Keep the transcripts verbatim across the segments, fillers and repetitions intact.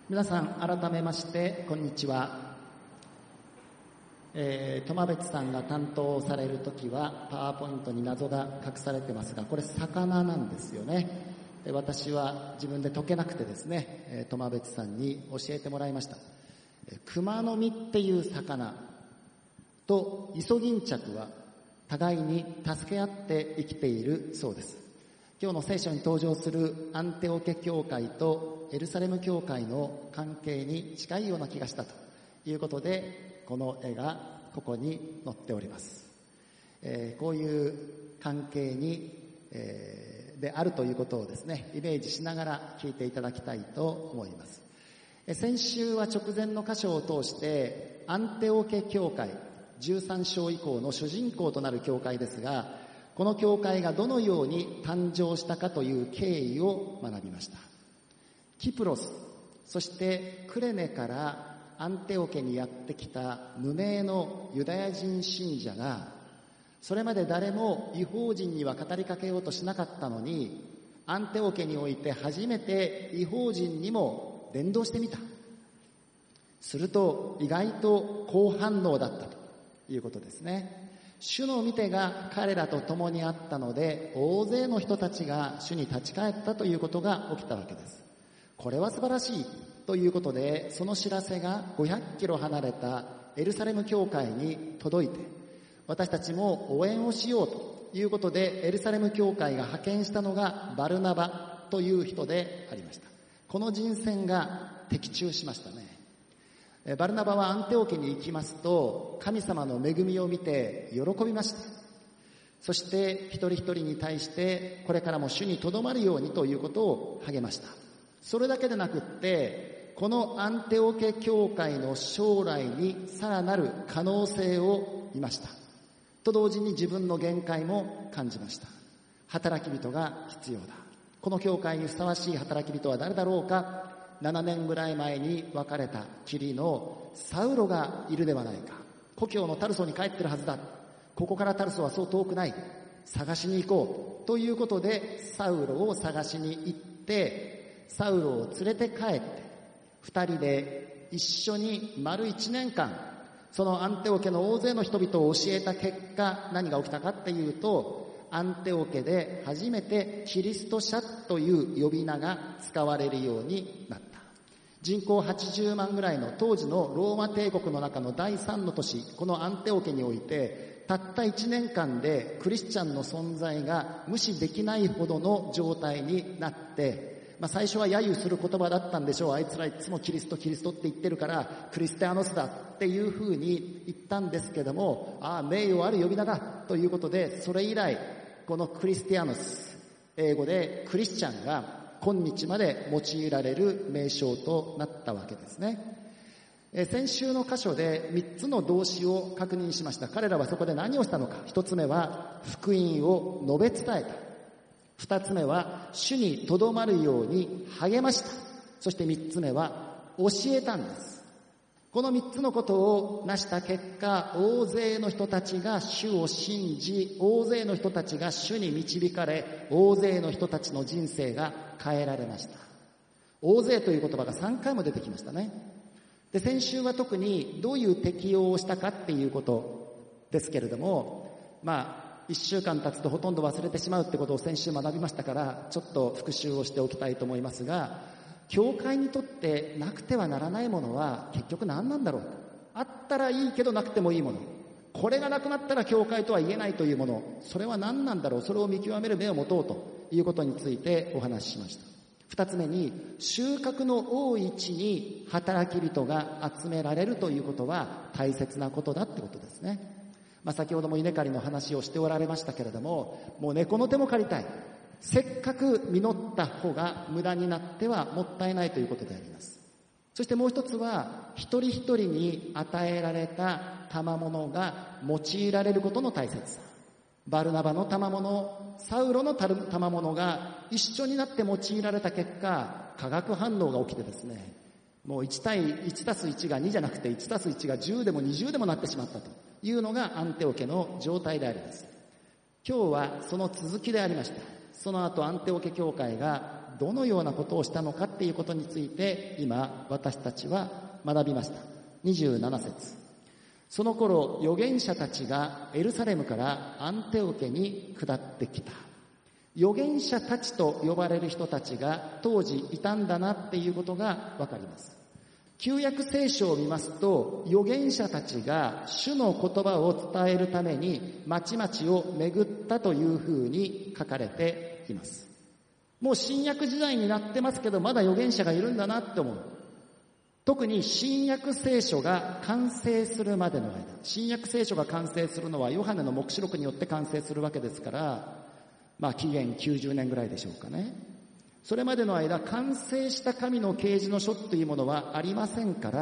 皆さん改めましてこんにちは。えー、苫別さんが担当されるときはパワーポイントに謎が隠されてますが、これ魚なんですよね。で私は自分で解けなくてですね、えー、苫別さんに教えてもらいました。えー、熊の実っていう魚とイソギンチャクは互いに助け合って生きているそうです。今日の聖書に登場するアンテオケ教会とエルサレム教会の関係に近いような気がしたということで、この絵がここに載っております。えー、こういう関係に、えー、であるということをですね、イメージしながら聞いていただきたいと思います。えー、先週は直前の箇所を通してアンテオケ教会じゅうさん章以降の主人公となる教会ですが、この教会がどのように誕生したかという経緯を学びました。キプロス、そしてクレネからアンテオケにやってきた無名のユダヤ人信者が、それまで誰も異邦人には語りかけようとしなかったのに、アンテオケにおいて初めて異邦人にも伝道してみた。すると意外と好反応だったということですね。主の御手が彼らと共にあったので、大勢の人たちが主に立ち返ったということが起きたわけです。これは素晴らしいということで、その知らせがごひゃくキロ離れたエルサレム教会に届いて、私たちも応援をしようということで、エルサレム教会が派遣したのがバルナバという人でありました。この人選が的中しましたね。バルナバはアンテオケに行きますと、神様の恵みを見て喜びました。そして一人一人に対してこれからも主にとどまるようにということを励ました。それだけでなくって、このアンテオケ教会の将来にさらなる可能性を見ました。と同時に自分の限界も感じました。働き人が必要だ。この教会にふさわしい働き人は誰だろうか。ななねんぐらい前に別れたきりのサウロがいるではないか。故郷のタルソに帰ってるはずだ。ここからタルソはそう遠くない。探しに行こうということでサウロを探しに行って、サウロを連れて帰って二人で一緒に丸一年間そのアンテオケの大勢の人々を教えた結果、何が起きたかっていうと、アンテオケで初めてキリスト者という呼び名が使われるようになった。人口はちじゅうまんぐらいの当時のローマ帝国の中の第三の都市、このアンテオケにおいて、たったいちねんかんでクリスチャンの存在が無視できないほどの状態になって、まあ、最初は揶揄する言葉だったんでしょう。あいつらいつもキリストキリストって言ってるからクリステアノスだっていうふうに言ったんですけども、ああ名誉ある呼び名だということで、それ以来このクリスティアノス、英語でクリスチャンが今日まで用いられる名称となったわけですね。え先週の箇所でみっつの動詞を確認しました。彼らはそこで何をしたのか。ひとつめは福音を述べ伝えた。ふたつめは主にとどまるように励ました。そしてみっつめは教えたんです。このみっつのことを成した結果、大勢の人たちが主を信じ、大勢の人たちが主に導かれ、大勢の人たちの人生が変えられました。大勢という言葉がさんかいも出てきましたね。で、先週は特にどういう適用をしたかっていうことですけれども、まあ、一週間経つとほとんど忘れてしまうってことを先週学びましたから、ちょっと復習をしておきたいと思いますが、教会にとってなくてはならないものは結局何なんだろう。あったらいいけどなくてもいいもの。これがなくなったら教会とは言えないというもの。それは何なんだろう。それを見極める目を持とうということについてお話ししました。二つ目に、収穫の多い地に働き人が集められるということは大切なことだってことですね。まあ、先ほども稲刈りの話をしておられましたけれども、もう猫の手も借りたい。せっかく実った穂が無駄になってはもったいないということであります。そしてもう一つは、一人一人に与えられた賜物が用いられることの大切さ。バルナバの賜物、サウロの賜物が一緒になって用いられた結果、化学反応が起きてですね、もういち対いちたすいちがにじゃなくていちたすいちがじゅうでもにじゅうでもなってしまったというのがアンテオケの状態であります。今日はその続きでありました。その後アンテオケ教会がどのようなことをしたのかっていうことについて今私たちは学びました。にじゅうなな節。その頃預言者たちがエルサレムからアンテオケに下ってきた。預言者たちと呼ばれる人たちが当時いたんだなっていうことがわかります。旧約聖書を見ますと、預言者たちが主の言葉を伝えるために町々を巡ったというふうに書かれています。もう新約時代になってますけど、まだ預言者がいるんだなって思う。特に新約聖書が完成するまでの間、新約聖書が完成するのはヨハネの黙示録によって完成するわけですから、まあ紀元きゅうじゅうねんぐらいでしょうかね。それまでの間、完成した神の啓示の書というものはありませんから、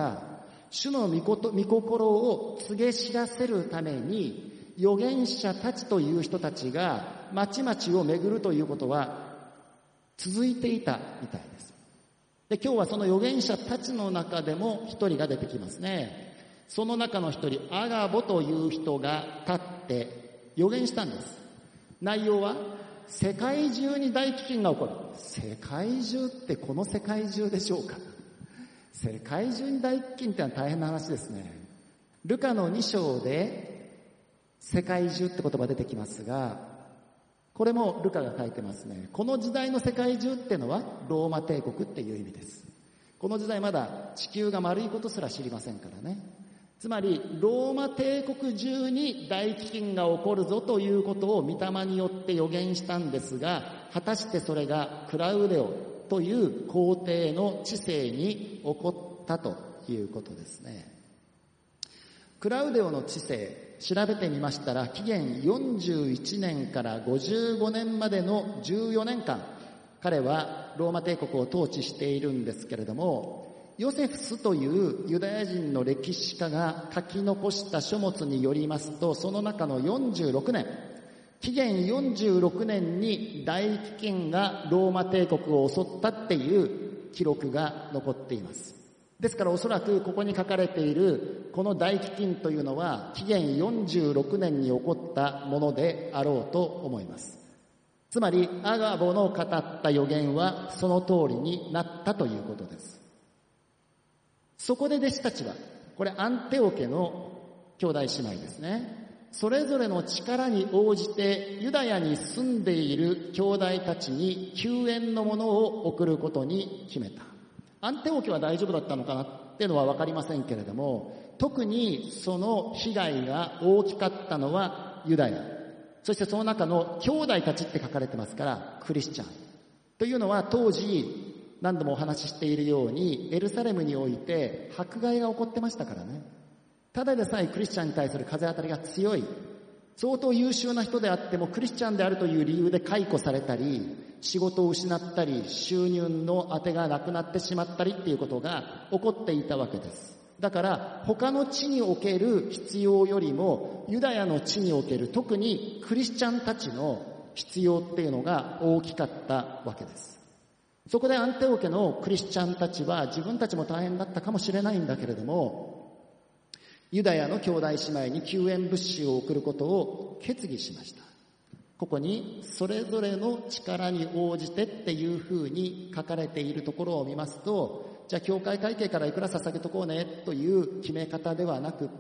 主の御心を告げ知らせるために、預言者たちという人たちが町々を巡るということは続いていたみたいです。で、今日はその預言者たちの中でも一人が出てきますね。その中の一人、アガボという人が立って預言したんです。内容は、世界中に大飢饉が起こる。世界中ってこの世界中でしょうか。世界中に大飢饉ってのは大変な話ですね。ルカのに章で世界中って言葉出てきますが、これもルカが書いてますね。この時代の世界中ってのはローマ帝国っていう意味です。この時代まだ地球が丸いことすら知りませんからね。つまりローマ帝国中に大飢饉が起こるぞということを御霊によって予言したんですが、果たしてそれがクラウデオという皇帝の治世に起こったということですね。クラウデオの治世、調べてみましたら、紀元よんじゅういちねんからごじゅうごねんまでのじゅうよねんかん、彼はローマ帝国を統治しているんですけれども、ヨセフスというユダヤ人の歴史家が書き残した書物によりますと、その中のよんじゅうろくねん、紀元よんじゅうろくねんに大飢饉がローマ帝国を襲ったっていう記録が残っています。ですからおそらくここに書かれているこの大飢饉というのは紀元よんじゅうろくねんに起こったものであろうと思います。つまりアガボの語った予言はその通りになったということです。そこで弟子たちは、これアンテオケの兄弟姉妹ですね。それぞれの力に応じてユダヤに住んでいる兄弟たちに救援のものを送ることに決めた。アンテオケは大丈夫だったのかなっていうのはわかりませんけれども、特にその被害が大きかったのはユダヤ。そしてその中の兄弟たちって書かれてますから、クリスチャン。というのは当時、何度もお話ししているように、エルサレムにおいて迫害が起こってましたからね。ただでさえクリスチャンに対する風当たりが強い。相当優秀な人であってもクリスチャンであるという理由で解雇されたり、仕事を失ったり、収入の当てがなくなってしまったりっていうことが起こっていたわけです。だから他の地における必要よりもユダヤの地における特にクリスチャンたちの必要っていうのが大きかったわけです。そこでアンテオケのクリスチャンたちは自分たちも大変だったかもしれないんだけれども、ユダヤの兄弟姉妹に救援物資を送ることを決議しました。ここにそれぞれの力に応じてっていうふうに書かれているところを見ますと、じゃあ教会会計からいくら捧げとこうねという決め方ではなくって、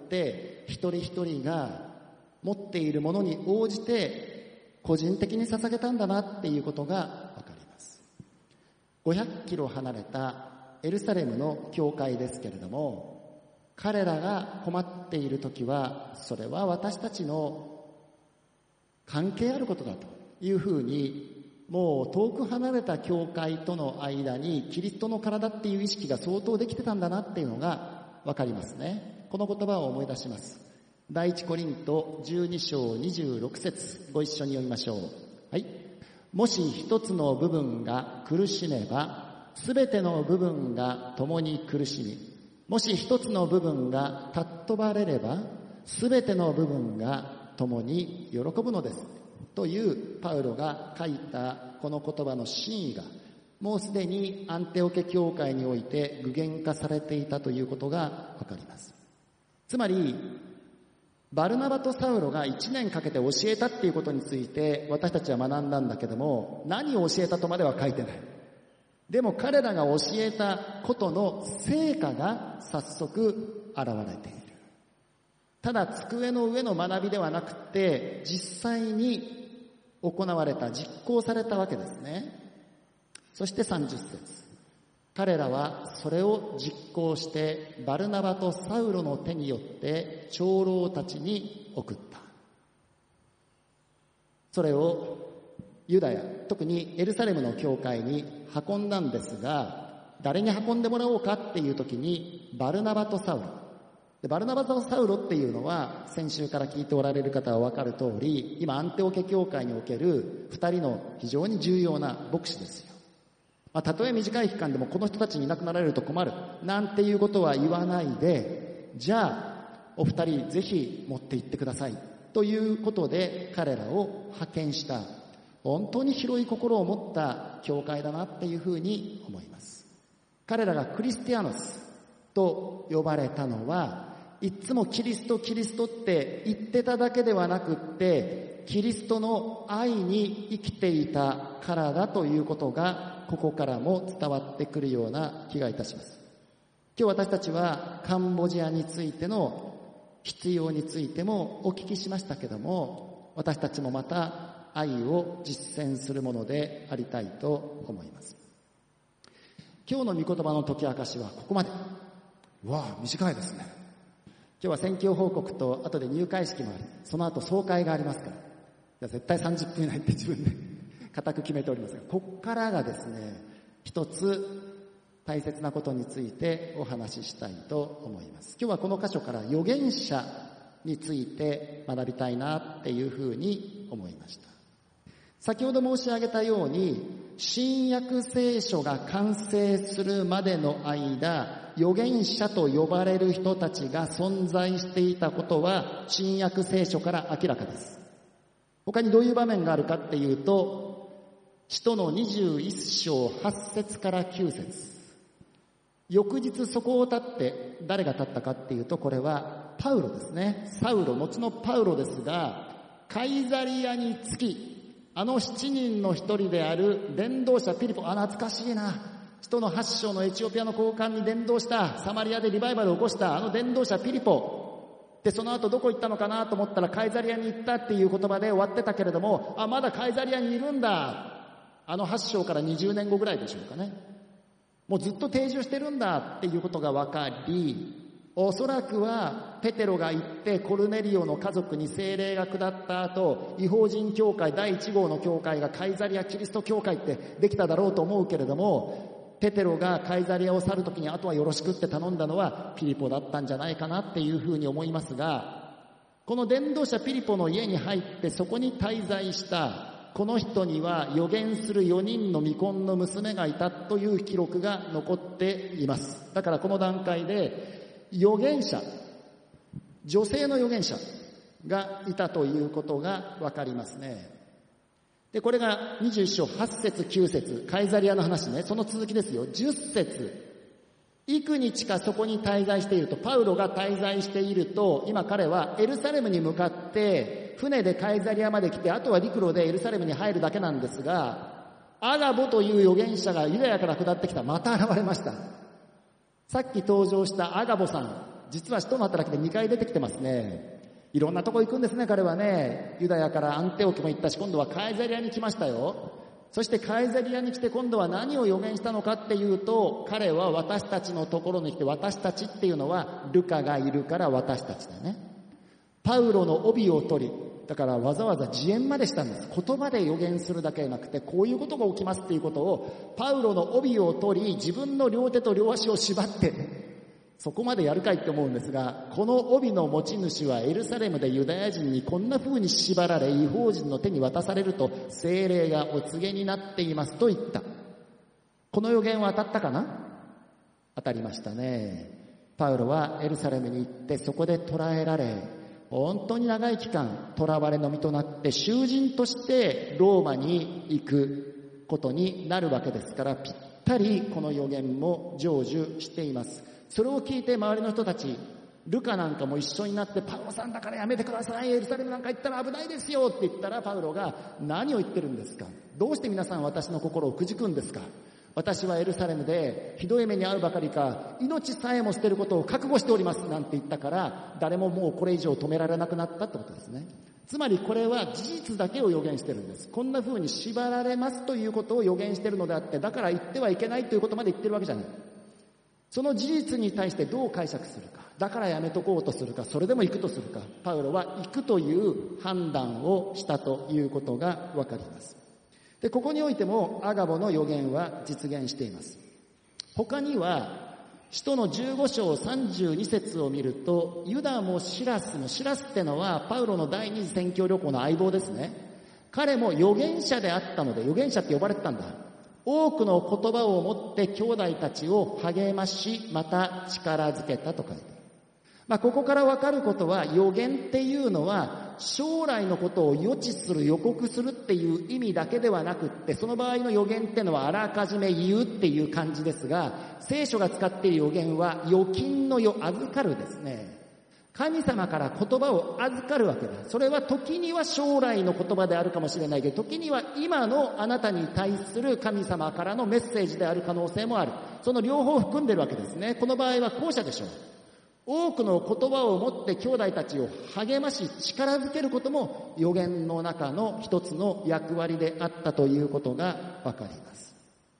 一人一人が持っているものに応じて個人的に捧げたんだなっていうことがわかります。ごひゃくキロ離れたエルサレムの教会ですけれども、彼らが困っているときは、それは私たちの関係あることだというふうに、もう遠く離れた教会との間にキリストの体っていう意識が相当できてたんだなっていうのがわかりますね。この言葉を思い出します。第一コリントじゅうに章にじゅうろく節、ご一緒に読みましょう。はい。もし一つの部分が苦しめば、すべての部分が共に苦しみ、もし一つの部分が尊ばれれば、すべての部分が共に喜ぶのです。というパウロが書いたこの言葉の真意が、もうすでにアンテオケ教会において具現化されていたということがわかります。つまり、バルナバとサウロが一年かけて教えたっていうことについて私たちは学んだんだけども、何を教えたとまでは書いてない。 でも彼らが教えたことの成果が早速現れている。ただ机の上の学びではなくて、実際に行われた、実行されたわけですね。そしてさんじゅっ節。彼らはそれを実行してバルナバとサウロの手によって長老たちに送った。それをユダヤ、特にエルサレムの教会に運んだんですが、誰に運んでもらおうかっていう時にバルナバとサウロ。でバルナバとサウロっていうのは先週から聞いておられる方は分かる通り、今アンテオケ教会における二人の非常に重要な牧師ですよ。まあ、たとえ短い期間でもこの人たちにいなくなられると困るなんていうことは言わないで、じゃあお二人ぜひ持って行ってくださいということで彼らを派遣した、本当に広い心を持った教会だなっていうふうに思います。彼らがクリスティアノスと呼ばれたのは、いつもキリストキリストって言ってただけではなくって、キリストの愛に生きていたからだということがここからも伝わってくるような気がいたします。今日私たちはカンボジアについての必要についてもお聞きしましたけども、私たちもまた愛を実践するものでありたいと思います。今日の御言葉の解き明かしはここまで。 うわあ、短いですね。 今日は宣教報告と後で入会式もあり、その後総会がありますから、じゃあ絶対さんじゅっぷん以内って自分で固く決めておりますが、ここからがですね、一つ大切なことについてお話ししたいと思います。今日はこの箇所から預言者について学びたいなっていうふうに思いました。先ほど申し上げたように、新約聖書が完成するまでの間、預言者と呼ばれる人たちが存在していたことは新約聖書から明らかです。他にどういう場面があるかっていうと、使徒のにじゅういっ章はち節からきゅう節。翌日そこを立って誰が立ったかっていうと、これはパウロですね。サウロ、後のパウロですが、カイザリアに着き、あの七人の一人である伝道者ピリポ、あ、懐かしいな。使徒のはち章のエチオピアの交換に伝道した、サマリアでリバイバルを起こしたあの伝道者ピリポ。で、その後どこ行ったのかなと思ったらカイザリアに行ったっていう言葉で終わってたけれども、あ、まだカイザリアにいるんだ。あのはち章からにじゅうねんごぐらいでしょうかね。もうずっと定住してるんだっていうことが分かり、おそらくはペテロが行ってコルネリオの家族に聖霊が下った後、異邦人教会だいいち号の教会がカイザリアキリスト教会ってできただろうと思うけれども、ペテロがカイザリアを去るときにあとはよろしくって頼んだのはピリポだったんじゃないかなっていうふうに思いますが、この伝道者ピリポの家に入ってそこに滞在したこの人には預言するよにんの未婚の娘がいたという記録が残っています。だからこの段階で預言者、女性の預言者がいたということがわかりますね。で、これがにじゅういっ章はち節きゅう節、カイザリアの話ね、その続きですよ。じゅっ節、幾日かそこに滞在していると、パウロが滞在していると、今彼はエルサレムに向かって船でカイザリアまで来て、あとは陸路でエルサレムに入るだけなんですが、アガボという預言者がユダヤから下ってきた。また現れました。さっき登場したアガボさん、実は使徒の働きでにかい出てきてますね。いろんなとこ行くんですね、彼はね。ユダヤからアンテオキも行ったし、今度はカイザリアに来ましたよ。そしてカイザリアに来て今度は何を予言したのかっていうと、彼は私たちのところに来て、私たちっていうのはルカがいるから私たちだね。パウロの帯を取り、だからわざわざ自演までしたんです。言葉で予言するだけでなくて、こういうことが起きますっていうことを、パウロの帯を取り、自分の両手と両足を縛って、そこまでやるかいって思うんですが、この帯の持ち主はエルサレムでユダヤ人にこんな風に縛られ、異邦人の手に渡されると、聖霊がお告げになっていますと言った。この予言は当たったかな？当たりましたね。パウロはエルサレムに行って、そこで捕らえられ、本当に長い期間囚われの身となって囚人としてローマに行くことになるわけですから、ぴったりこの予言も成就しています。それを聞いて周りの人たち、ルカなんかも一緒になって、パウロさんだからやめてください、エルサレムなんか行ったら危ないですよって言ったら、パウロが何を言ってるんですか、どうして皆さん私の心をくじくんですか、 私はエルサレムでひどい目に遭うばかりか、命さえも捨てることを覚悟しておりますなんて言ったから、誰ももうこれ以上止められなくなったってことですね。つまりこれは事実だけを予言してるんです。こんな風に縛られますということを予言してるのであって、だから言ってはいけないということまで言ってるわけじゃない。その事実に対してどう解釈するか、だからやめとこうとするか、それでも行くとするか、パウロは行くという判断をしたということがわかります。で、ここにおいてもアガボの予言は実現しています。他には使徒のじゅうご章さんじゅうに節を見ると、ユダもシラスも、シラスってのはパウロの第二次宣教旅行の相棒ですね。彼も預言者であったので、預言者って呼ばれてたんだ。多くの言葉を持って兄弟たちを励まし、また力づけたと書いてある。まあ、ここからわかることは、預言っていうのは将来のことを予知する、予告するっていう意味だけではなくって、その場合の預言ってのはあらかじめ言うっていう感じですが、聖書が使っている預言は預金の預、預かるですね。神様から言葉を預かるわけだ。それは時には将来の言葉であるかもしれないけど、時には今のあなたに対する神様からのメッセージである可能性もある。その両方を含んでるわけですね。この場合は後者でしょう。多くの言葉を持って兄弟たちを励まし、力づけることも預言の中の一つの役割であったということがわかります。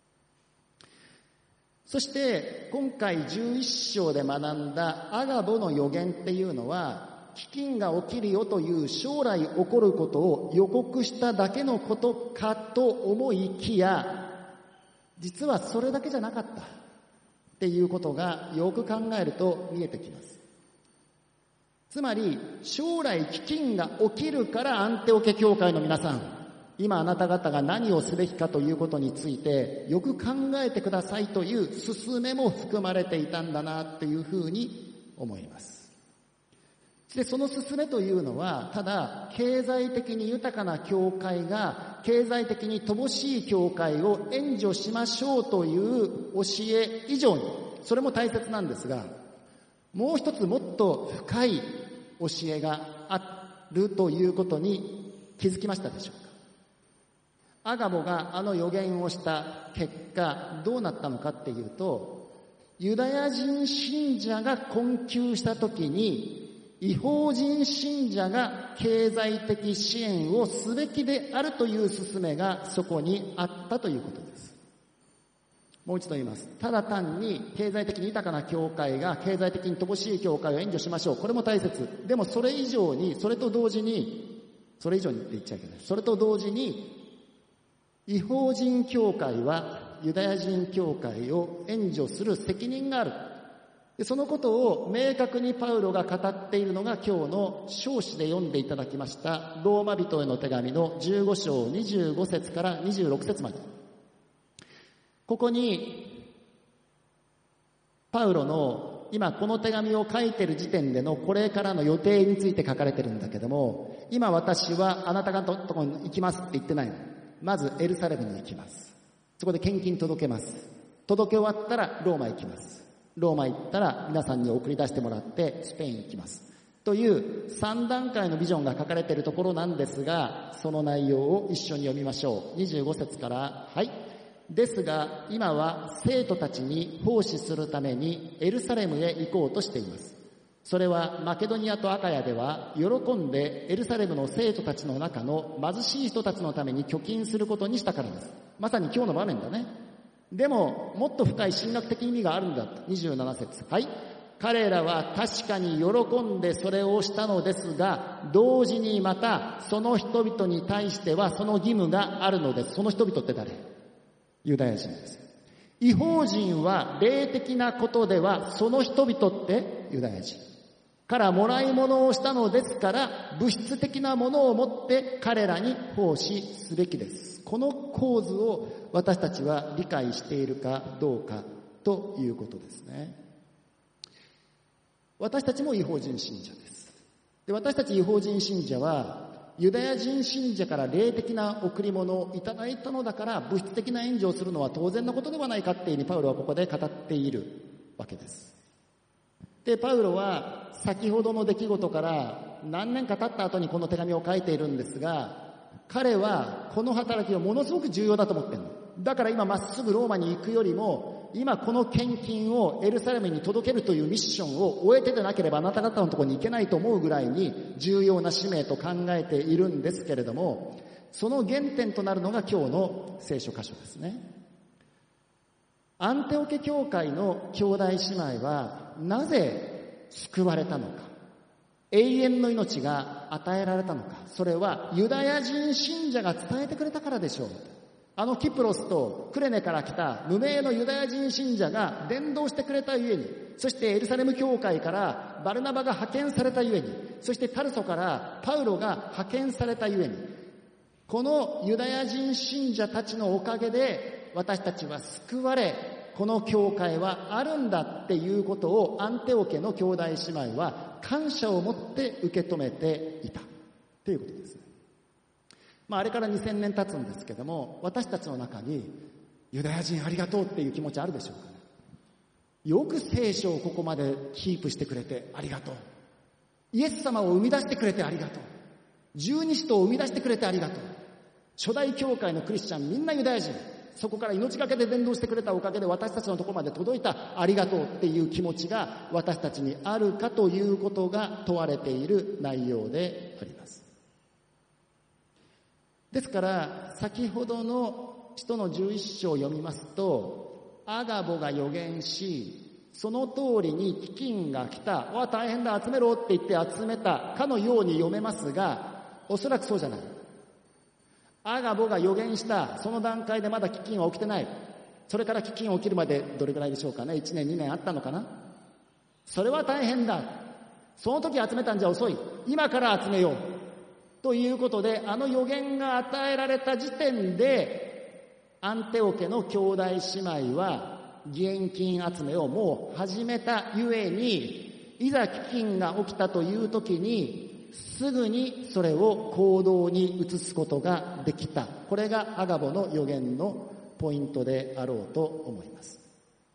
そして今回じゅういっ章で学んだアガボの予言っていうのは、飢饉が起きるよという将来起こることを予告しただけのことかと思いきや、実はそれだけじゃなかったっていうことがよく考えると見えてきます。つまり将来飢饉が起きるからアンテオケ教会の皆さん、今あなた方が何をすべきかということについてよく考えてくださいという勧めも含まれていたんだなっていうふうに思います。で、その勧めというのは、ただ経済的に豊かな教会が経済的に乏しい教会を援助しましょうという教え以上に、それも大切なんですが、もう一つもっと深い教えがあるということに気づきましたでしょうか。アガボがあの予言をした結果どうなったのかっていうと、ユダヤ人信者が困窮したときに異邦人信者が経済的支援をすべきであるという勧めがそこにあったということです。もう一度言います。ただ単に経済的に豊かな教会が経済的に乏しい教会を援助しましょう。これも大切。でもそれ以上に、それと同時に、それ以上にって言っちゃいけない。それと同時に、異邦人教会はユダヤ人教会を援助する責任がある。で、そのことを明確にパウロが語っているのが今日の章子で読んでいただきましたローマ人への手紙のじゅうご章にじゅうご節からにじゅうろく節まで。ここにパウロの今この手紙を書いている時点でのこれからの予定について書かれてるんだけども、今私はあなた方のところに行きますって言ってないの。まずエルサレムに行きます。そこで献金届けます。届け終わったらローマ行きます。ローマ行ったら皆さんに送り出してもらってスペイン行きます。というさん段階のビジョンが書かれているところなんですが、その内容を一緒に読みましょう。にじゅうご節から、はい。ですが今は生徒たちに奉仕するためにエルサレムへ行こうとしています。それはマケドニアとアカヤでは喜んでエルサレムの生徒たちの中の貧しい人たちのために貯金することにしたからです。まさに今日の場面だね。でももっと深い神学的意味があるんだと。にじゅうなな節、はい。彼らは確かに喜んでそれをしたのですが、同時にまたその人々に対してはその義務があるのです。その人々って誰？ユダヤ人です。異邦人は霊的なことではその人々ってユダヤ人からもらい物をしたのですから、物質的なものを持って彼らに奉仕すべきです。この構図を私たちは理解しているかどうかということですね。私たちも異邦人信者です。で、私たち異邦人信者はユダヤ人信者から霊的な贈り物をいただいたのだから、物質的な援助をするのは当然のことではないかっていうふうにパウロはここで語っているわけです。で、パウロは先ほどの出来事から何年か経った後にこの手紙を書いているんですが、彼はこの働きをものすごく重要だと思っているの。 だから今まっすぐローマに行くよりも、今この献金をエルサレムに届けるというミッションを終えてでなければあなた方のところに行けないと思うぐらいに重要な使命と考えているんですけれども、その原点となるのが今日の聖書箇所ですね。アンテオケ教会の兄弟姉妹はなぜ救われたのか、永遠の命が与えられたのか、それはユダヤ人信者が伝えてくれたからでしょう。あのキプロスとクレネから来た無名のユダヤ人信者が伝道してくれたゆえに、そしてエルサレム教会からバルナバが派遣されたゆえに、そしてタルソからパウロが派遣されたゆえに、このユダヤ人信者たちのおかげで私たちは救われ、この教会はあるんだっていうことをアンテオケの兄弟姉妹は感謝を持って受け止めていたということですね。まあ、あれからにせんねん経つんですけども、私たちの中にユダヤ人ありがとうっていう気持ちあるでしょうかね。よく聖書をここまでキープしてくれてありがとう。イエス様を生み出してくれてありがとう。十二使徒を生み出してくれてありがとう。初代教会のクリスチャンみんなユダヤ人。そこから命がけで伝道してくれたおかげで私たちのところまで届いたありがとうっていう気持ちが私たちにあるかということが問われている内容であります。ですから先ほどの使徒のじゅういっ章を読みますと、アガボが預言し、その通りに飢饉が来た、わ大変だ集めろって言って集めたかのように読めますが、おそらくそうじゃない。アガボが預言したその段階でまだ飢饉は起きてない。それから飢饉起きるまでどれくらいでしょうかね。いちねんにねんあったのかな。それは大変だ。その時集めたんじゃ遅い。今から集めようということで、あの預言が与えられた時点でアンテオケの兄弟姉妹は義援金集めをもう始めたゆえに、いざ飢饉が起きたという時にすぐにそれを行動に移すことができた。これがアガボの預言のポイントであろうと思います。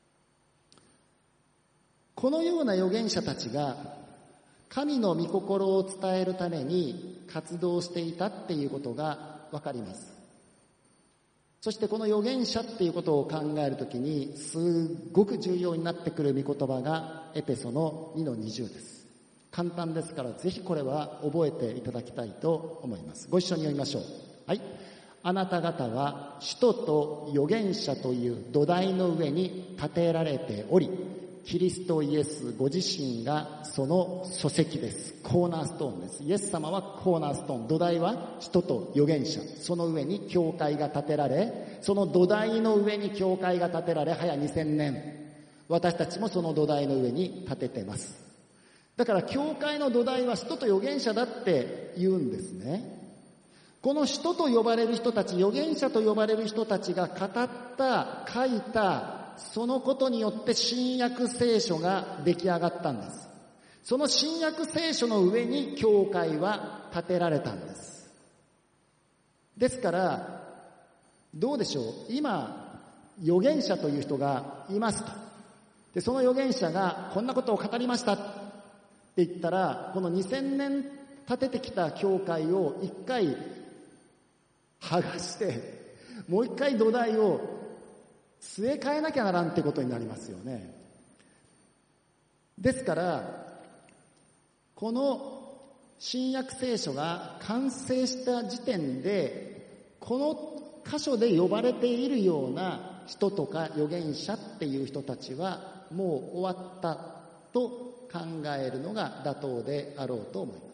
このような預言者たちが神の御心を伝えるために活動していたっていうことがわかります。そしてこの預言者っていうことを考えるときにすっごく重要になってくる御言葉がエペソのにのにじゅうです。簡単ですからぜひこれは覚えていただきたいと思います。ご一緒に読みましょう。はい。あなた方は使徒と預言者という土台の上に建てられており、キリストイエスご自身がその礎石です。コーナーストーンです。イエス様はコーナーストーン。土台は使徒と預言者。その上に教会が建てられ、その土台の上に教会が建てられ、早にせんねん。私たちもその土台の上に建ててます。だから教会の土台は使徒と預言者だって言うんですね。この使徒と呼ばれる人たち、預言者と呼ばれる人たちが語った、書いた、そのことによって新約聖書が出来上がったんです。その新約聖書の上に教会は建てられたんです。ですから、どうでしょう。今、預言者という人がいますと。で、その預言者がこんなことを語りましたって言ったら、このにせんねん建ててきた教会を一回剥がして、もう一回土台を据え替えなきゃならんってことになりますよね。ですから、この新約聖書が完成した時点で、この箇所で呼ばれているような人とか預言者っていう人たちはもう終わったと考えるのが妥当であろうと思います。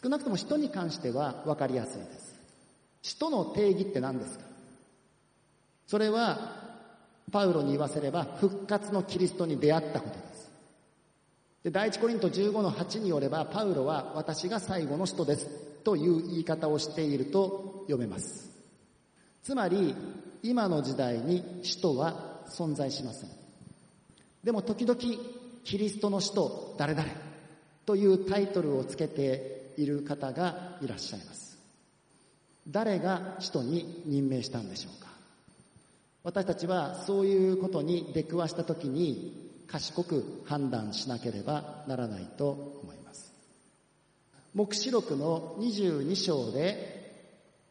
少なくとも使徒に関しては分かりやすいです。使徒の定義って何ですか？それはパウロに言わせれば復活のキリストに出会ったことです。で、第一コリントじゅうごのはちによれば、パウロは私が最後の使徒ですという言い方をしていると読めます。つまり今の時代に使徒は存在しません。でも時々キリストの使徒誰々というタイトルをつけている方がいらっしゃいます。誰が使徒に任命したんでしょうか？私たちはそういうことに出くわしたときに賢く判断しなければならないと思います。黙示録のにじゅうに章で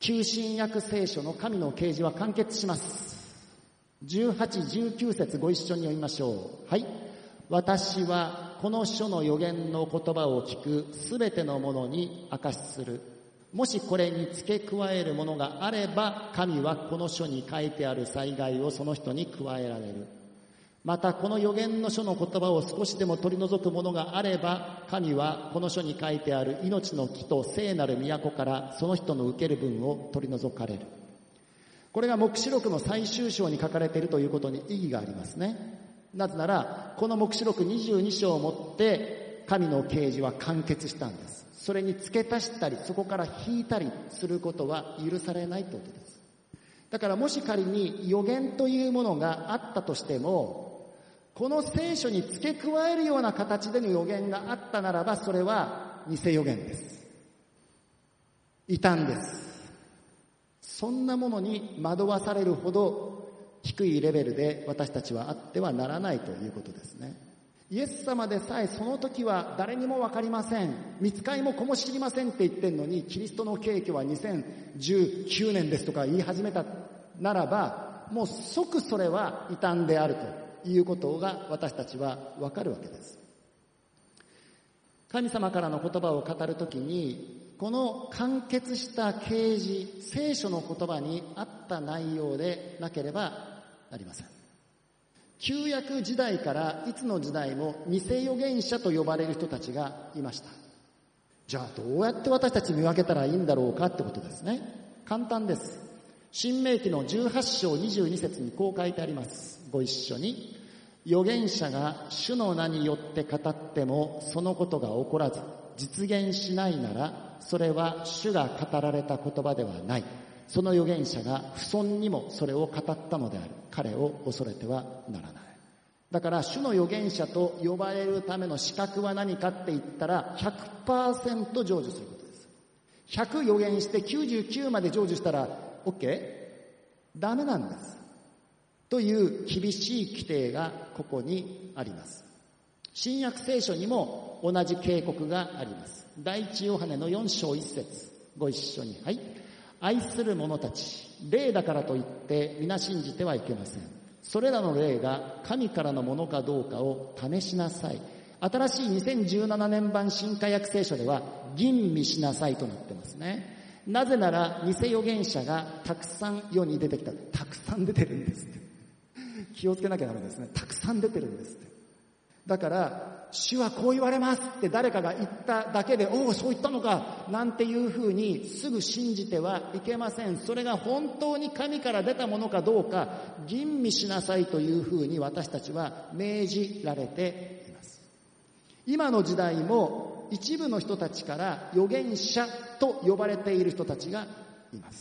旧新約聖書の神の啓示は完結します。じゅうはち、じゅうきゅう節ご一緒に読みましょう。はい。私はこの書の預言の言葉を聞くすべてのものに証しする。もしこれに付け加えるものがあれば、神はこの書に書いてある災害をその人に加えられる。またこの預言の書の言葉を少しでも取り除くものがあれば、神はこの書に書いてある命の木と聖なる都からその人の受ける分を取り除かれる。これが黙示録の最終章に書かれているということに意義がありますね。なぜなら、この黙示録にじゅうに章をもって神の啓示は完結したんです。それに付け足したり、そこから引いたりすることは許されないということです。だからもし仮に預言というものがあったとしても、この聖書に付け加えるような形での預言があったならば、それは偽預言です。異端です。そんなものに惑わされるほど低いレベルで私たちはあってはならないということですね。イエス様でさえその時は誰にもわかりません。御使いも子も知りませんって言ってんのに、キリストの敬虚はにせんじゅうきゅうねんですとか言い始めたならば、もう即それは異端であるということが私たちはわかるわけです。神様からの言葉を語るときに、この完結した啓示、聖書の言葉にあった内容でなければなりません。旧約時代からいつの時代も偽預言者と呼ばれる人たちがいました。じゃあどうやって私たち見分けたらいいんだろうかってことですね。簡単です。新明記のじゅうはち章にじゅうに節にこう書いてあります。ご一緒に。預言者が主の名によって語ってもそのことが起こらず実現しないなら、それは主が語られた言葉ではない。その預言者が不尊にもそれを語ったのである。彼を恐れてはならない。だから主の預言者と呼ばれるための資格は何かって言ったら ひゃくパーセント 成就することです。ひゃく預言してきゅうじゅうきゅうまで成就したら OK？ ダメなんです。という厳しい規定がここにあります。新約聖書にも同じ警告があります。第一ヨハネのよん章いち節ご一緒に。はい。愛する者たち、霊だからといって皆信じてはいけません。それらの霊が神からのものかどうかを試しなさい。新しいにせんじゅうななねん版新化訳聖書では吟味しなさいとなってますね。なぜなら偽預言者がたくさん世に出てきた。たくさん出てるんですって。気をつけなきゃダメですね。たくさん出てるんですって。だから主はこう言われますって誰かが言っただけで、おおそう言ったのかなんていうふうにすぐ信じてはいけません。それが本当に神から出たものかどうか吟味しなさいというふうに私たちは命じられています。今の時代も一部の人たちから預言者と呼ばれている人たちがいます。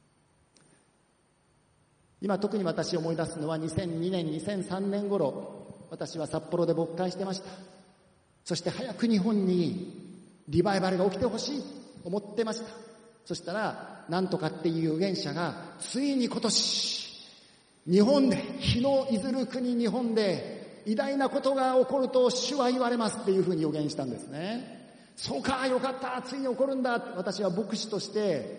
今特に私思い出すのはにせんにねん、にせんさんねん頃、私は札幌で牧会してました。そして早く日本にリバイバルが起きてほしいと思ってました。そしたら、なんとかっていう預言者が、ついに今年、日本で、日のいずる国日本で、偉大なことが起こると主は言われますっていうふうに予言したんですね。そうか、よかった、ついに起こるんだ。私は牧師として、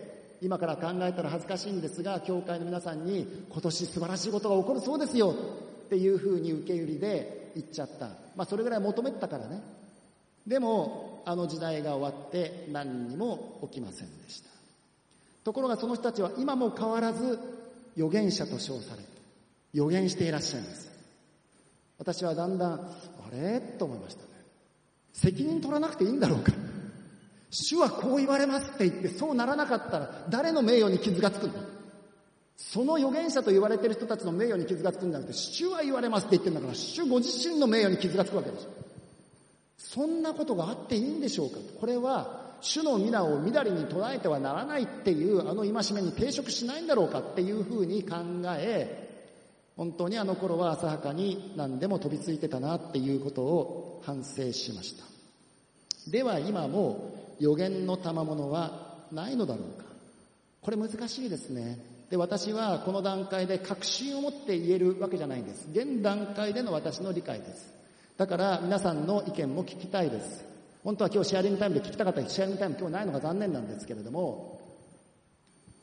今から考えたら恥ずかしいんですが、教会の皆さんに今年素晴らしいことが起こるそうですよっていうふうに受け売りで言っちゃった。まあそれぐらい求めてたからね。でもあの時代が終わって何にも起きませんでした。ところがその人たちは今も変わらず預言者と称され預言していらっしゃいます。私はだんだんあれと思いましたね。責任取らなくていいんだろうか。主はこう言われますって言ってそうならなかったら誰の名誉に傷がつくの？その預言者と言われている人たちの名誉に傷がつくんじゃなくて、主は言われますって言ってるんだから主ご自身の名誉に傷がつくわけでしょ。そんなことがあっていいんでしょうか。これは主の皆をみだりに捉えてはならないっていうあの戒めに抵触しないんだろうかっていうふうに考え、本当にあの頃は浅はかに何でも飛びついてたなっていうことを反省しました。では今も預言の賜物はないのだろうか。これ難しいですね。で、私はこの段階で確信を持って言えるわけじゃないんです。現段階での私の理解です。だから皆さんの意見も聞きたいです。本当は今日シェアリングタイムで聞きたかったシェアリングタイム今日ないのが残念なんですけれども、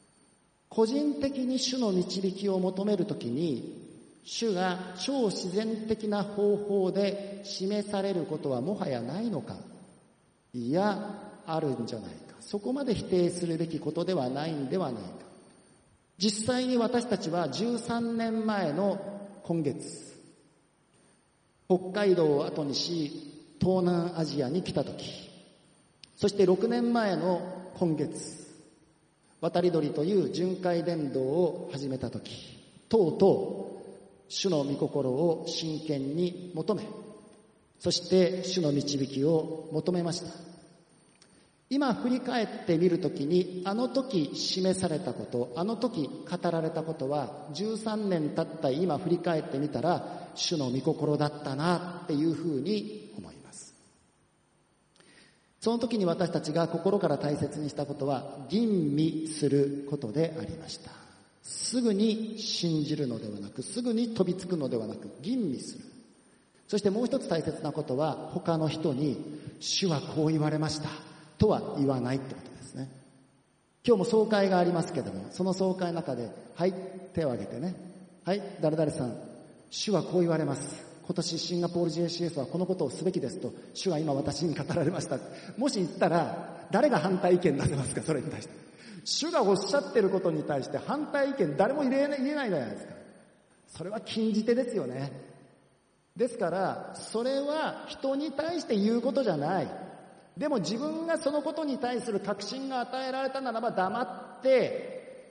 個人的に主の導きを求めるときに、主が超自然的な方法で示されることはもはやないのか。いや、あるんじゃないか。そこまで否定するべきことではないんではないか。実際に私たちはじゅうさんねんまえの今月、北海道を後にし、東南アジアに来たとき、そしてろくねんまえの今月、渡り鳥という巡回伝道を始めたとき、とうとう主の御心を真剣に求め、そして主の導きを求めました。今振り返ってみるときに、あの時示されたこと、あの時語られたことは、じゅうさんねん経った今振り返ってみたら、主の御心だったなっていうふうに思います。その時に私たちが心から大切にしたことは、吟味することでありました。すぐに信じるのではなく、すぐに飛びつくのではなく、吟味する。そしてもう一つ大切なことは、他の人に、主はこう言われました。とは言わないってことですね。今日も総会がありますけども、その総会の中で、はい、手を挙げてね。はい、誰々さん、主はこう言われます。今年シンガポール ジェイシーエス はこのことをすべきですと、主は今私に語られました。もし言ったら、誰が反対意見出せますか、それに対して。主がおっしゃってることに対して反対意見誰も言えないじゃないですか。それは禁じ手ですよね。ですから、それは人に対して言うことじゃない。でも自分がそのことに対する確信が与えられたならば黙って、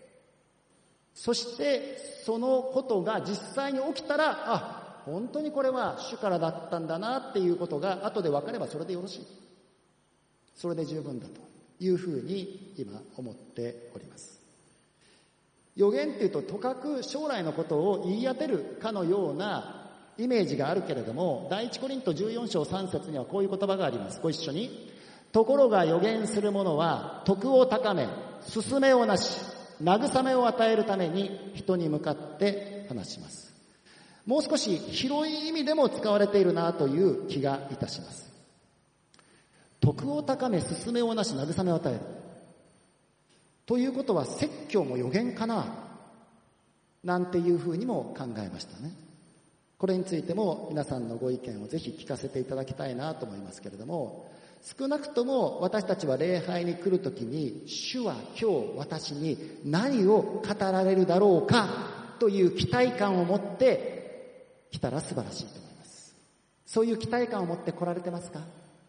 そしてそのことが実際に起きたら、あ、本当にこれは主からだったんだなっていうことが後で分かればそれでよろしい。それで十分だというふうに今思っております。予言っていうととかく将来のことを言い当てるかのようなイメージがあるけれども、第一コリントじゅうよん章さん節にはこういう言葉があります。ご一緒に。ところが予言する者は徳を高め、勧めをなし、慰めを与えるために人に向かって話します。もう少し広い意味でも使われているなという気がいたします。徳を高め、勧めをなし、慰めを与える。ということは説教も予言かななんていうふうにも考えましたね。これについても皆さんのご意見をぜひ聞かせていただきたいなと思いますけれども、少なくとも私たちは礼拝に来るときに、主は今日私に何を語られるだろうかという期待感を持って来たら素晴らしいと思います。そういう期待感を持って来られてますか？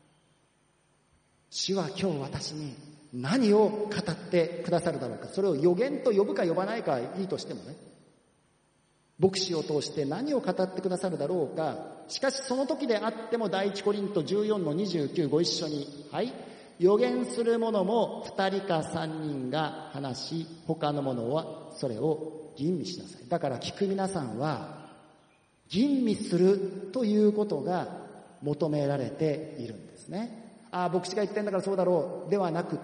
主は今日私に何を語ってくださるだろうか。それを予言と呼ぶか呼ばないかはいいとしてもね、牧師を通して何を語ってくださるだろうか。しかしその時であっても第一コリントじゅうよんのにじゅうきゅうご一緒に。はい。予言する者も二人か三人が話し、他の者はそれを吟味しなさい。だから聞く皆さんは吟味するということが求められているんですね。ああ、牧師が言ってんだからそうだろうではなくって、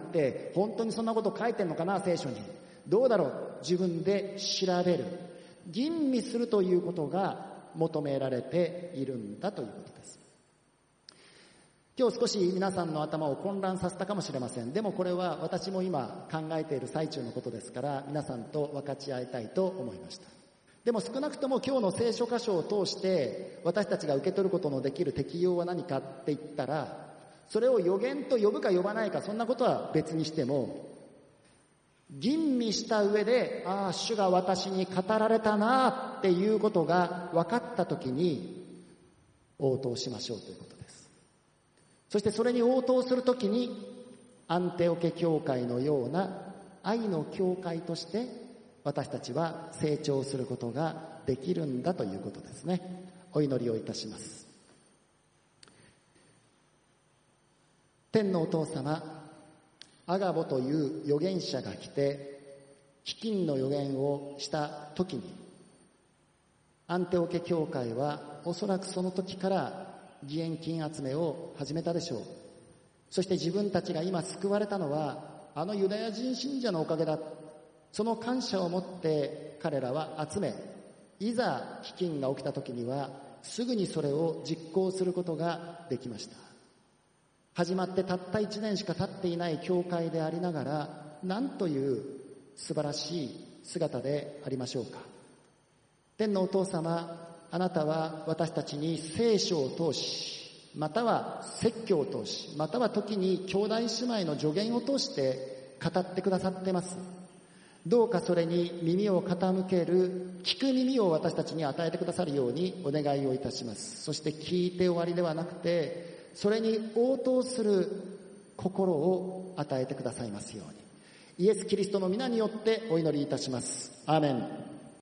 本当にそんなこと書いてんのかな聖書に。どうだろう、自分で調べる。吟味するということが求められているんだということです。今日少し皆さんの頭を混乱させたかもしれません。でもこれは私も今考えている最中のことですから、皆さんと分かち合いたいと思いました。でも少なくとも今日の聖書箇所を通して私たちが受け取ることのできる適用は何かって言ったら、それを予言と呼ぶか呼ばないか、そんなことは別にしても、吟味した上で、ああ、主が私に語られたなっていうことが分かったときに応答しましょうということです。そしてそれに応答するときに、アンテオケ教会のような愛の教会として私たちは成長することができるんだということですね。お祈りをいたします。天のお父様、アガボという預言者が来て飢饉の預言をした時に、アンテオケ教会はおそらくその時から義援金集めを始めたでしょう。そして自分たちが今救われたのはあのユダヤ人信者のおかげだ。その感謝を持って彼らは集め、いざ飢饉が起きた時にはすぐにそれを実行することができました。始まってたった一年しか経っていない教会でありながら、なんという素晴らしい姿でありましょうか。天のお父様、あなたは私たちに聖書を通し、または説教を通し、または時に兄弟姉妹の助言を通して語ってくださってます。どうかそれに耳を傾ける、聞く耳を私たちに与えてくださるようにお願いをいたします。そして聞いて終わりではなくて、それに応答する心を与えてくださいますように。イエス・キリストの皆によってお祈りいたします。アーメン。